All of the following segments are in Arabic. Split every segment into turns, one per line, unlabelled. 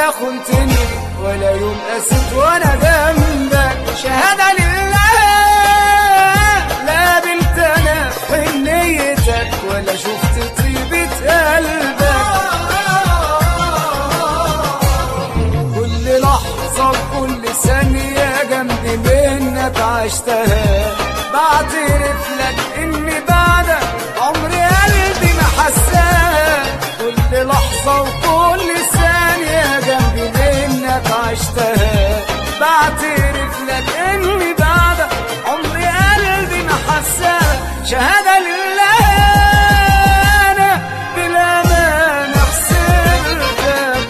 ولا خنتني ولا يوم قست وانا جنبك. شهادة لله لا بنت انا حنيتك ولا شفت طيبة قلبك. كل لحظة وكل ثانية جنبي منك عشتها، بعترف لك اني بعدك عمري قلبي ما حساها. كل لحظة وكل ثانية جنبي منك عشتها، بعترف لك اني بعدك عمري قلبي ما حساها. شهادة لله انا بالامانة خسرتك.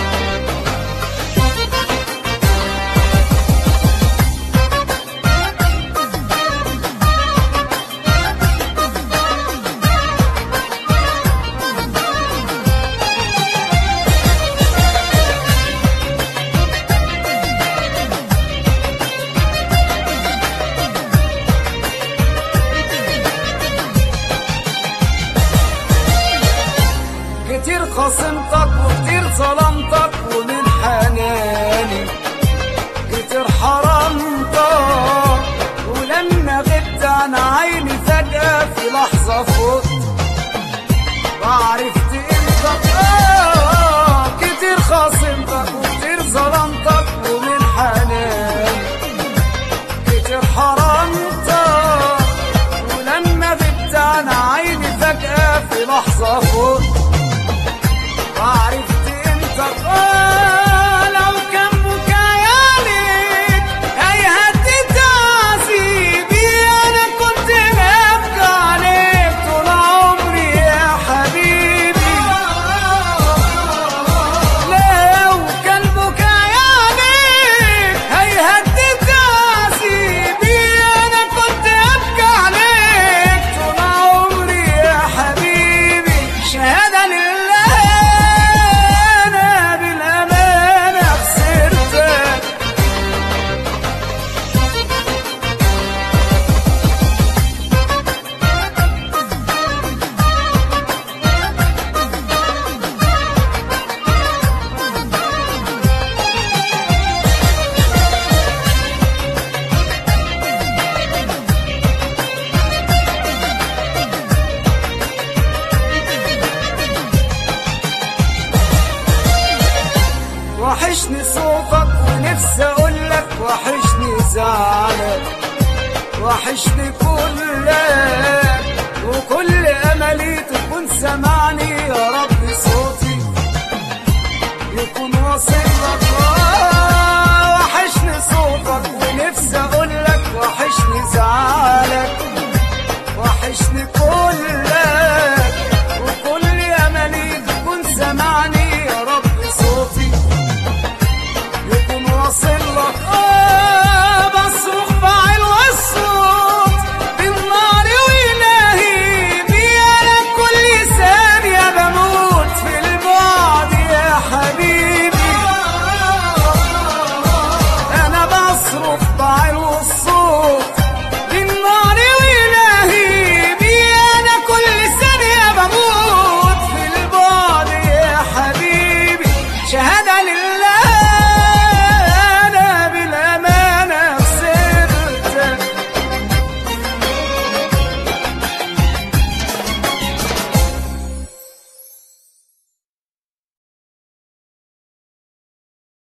كتير خصمتك وكتير ظلمتك ومن حناني كتير حرمتك، ولما غبت عن عيني فجأة في لحظة فوت وعرفت قيمتك. كتير خصمتك وكتير ظلمتك ومن حناني كتير حرمتك، ولما غبت عن عيني فجأة في لحظة فوت وعرفت قيمتك. لو كان بكايا ليك هيهدد عذابي، انا كنت ببكي عليك طول عمري يا حبيبي. لو كان بكايا ليك هيهدد عذابي، انا كنت ببكي عليك طول عمري يا حبيبي. شهادة لله وحشني صوتك ونفسي اقولك وحشني زعلك، وحشني كلك